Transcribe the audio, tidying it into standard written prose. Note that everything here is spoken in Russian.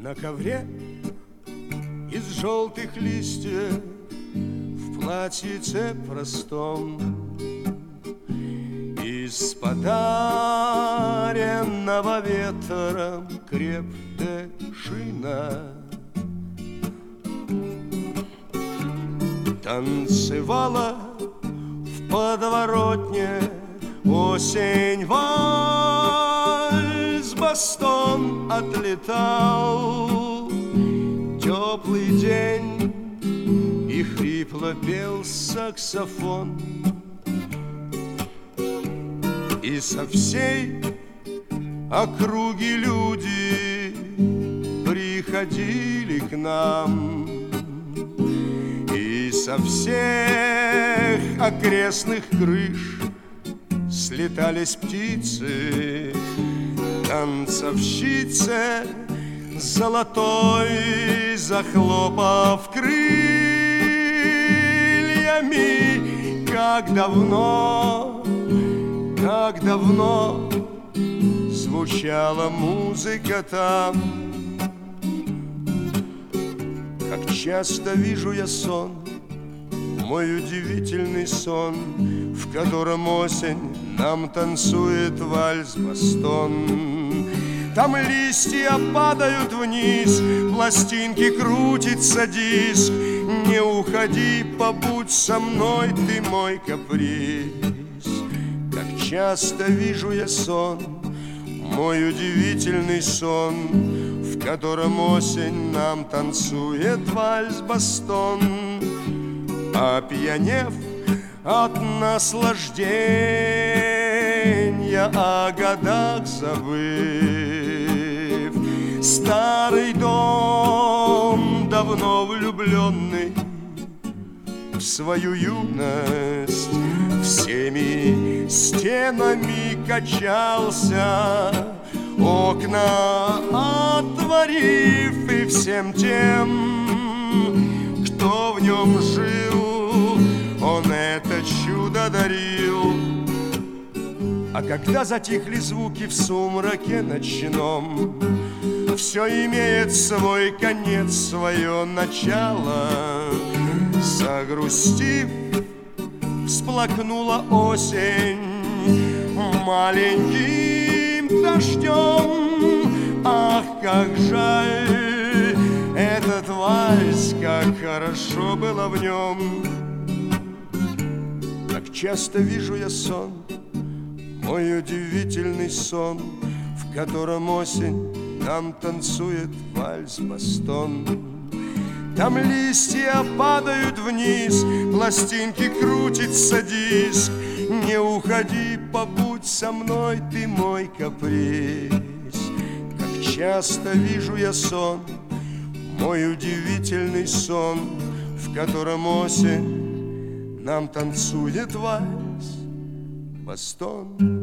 На ковре из желтых листьев, в платьице простом, из подаренного ветром крепдышина танцевала в подворотне осень, вальс, бастон отлетал. Теплый день, и хрипло пел саксофон. И со всей округи люди приходили к нам, и со всех окрестных крыш слетались птицы, танцовщицы золотой, захлопав крыльями. Как давно звучала музыка там. Как часто вижу я сон, мой удивительный сон, в котором осень нам танцует вальс-бастон. Там листья падают вниз, пластинки крутится диск. Не уходи, побудь со мной, ты мой каприз. Как часто вижу я сон, мой удивительный сон, в котором осень нам танцует вальс-бастон. Опьянев от наслаждения, о годах забыв, старый дом, давно влюбленный в свою юность, всеми стенами качался, окна отворив, и всем тем, кто в нем жил, он это чудо дарил. А когда затихли звуки в сумраке ночном, все имеет свой конец, свое начало. Загрустив, всплакнула осень маленьким дождем. Ах, как жаль этот вальс, как хорошо было в нем. Как часто вижу я сон, мой удивительный сон, в котором осень нам танцует вальс-бастон. Там листья падают вниз, пластинки крутится диск. Не уходи, побудь со мной, ты мой каприз. Как часто вижу я сон, мой удивительный сон, в котором осень нам танцует вальс-бастон.